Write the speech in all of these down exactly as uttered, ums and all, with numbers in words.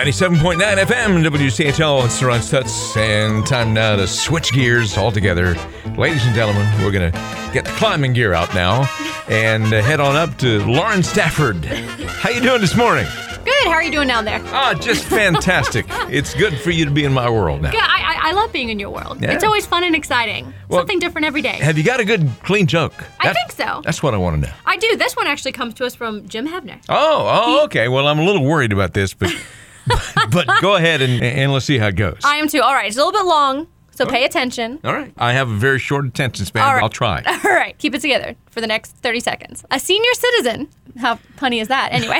ninety-seven point nine F M, W C H L, it's Ron Stutz, and time now to switch gears altogether. Ladies and gentlemen, we're going to get the climbing gear out now and uh, head on up to Lauren Stafford. How you doing this morning? Good. How are you doing down there? Oh, just fantastic. It's good for you to be in my world now. Good. I, I, I love being in your world. Yeah. It's always fun and exciting. Well, Something different every day. Have you got a good, clean joke? I That- think so. That's what I want to know. I do. This one actually comes to us from Jim Hebner. Oh, oh, okay. Well, I'm a little worried about this, but but go ahead and, and let's see how it goes. I am too. All right. It's a little bit long, so pay attention. All right. I have a very short attention span, All but right. I'll try. All right. Keep it together for the next thirty seconds. A senior citizen. How punny is that? Anyway.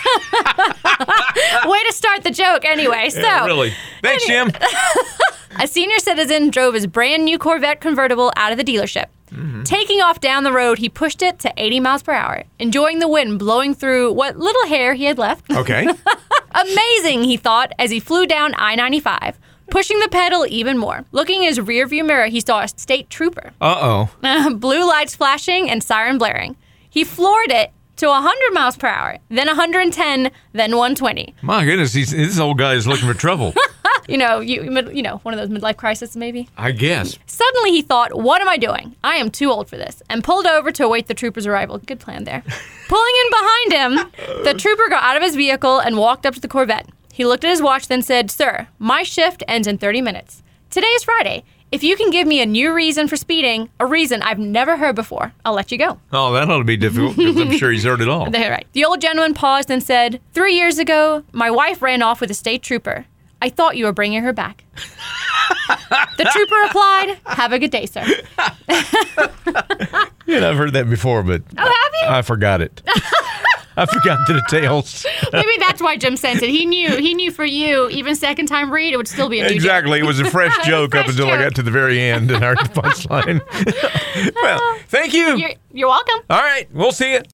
Way to start the joke anyway. So, Yeah, really. Thanks, Jim. A senior citizen drove his brand new Corvette convertible out of the dealership. Mm-hmm. Taking off down the road, he pushed it to eighty miles per hour, enjoying the wind blowing through what little hair he had left. Okay. Amazing, he thought, as he flew down I ninety-five, pushing the pedal even more. Looking in his rearview mirror, he saw a state trooper. Uh-oh. Blue lights flashing and siren blaring. He floored it to one hundred miles per hour, then one hundred ten, then one twenty. My goodness, he's, this old guy is looking for trouble. You know, you you know, one of those midlife crises maybe. I guess. Suddenly he thought, what am I doing? I am too old for this, and pulled over to await the trooper's arrival. Good plan there. Pulling in behind him, the trooper got out of his vehicle and walked up to the Corvette. He looked at his watch, then said, "Sir, my shift ends in thirty minutes. Today is Friday. If you can give me a new reason for speeding, a reason I've never heard before, I'll let you go." Oh, that ought to be difficult, because I'm sure he's heard it all. They're right. The old gentleman paused and said, "Three years ago, my wife ran off with a state trooper. I thought you were bringing her back." The trooper replied, "Have a good day, sir." Yeah, I've heard that before, but Oh, have you? I forgot it. I forgot the details. Maybe that's why Jim sent it. He knew. He knew for you, even second time read, it would still be a new Exactly. It was a fresh joke Fresh up until I joke. got to the very end in our punchline. Well, thank you. You're, you're welcome. All right. We'll see you.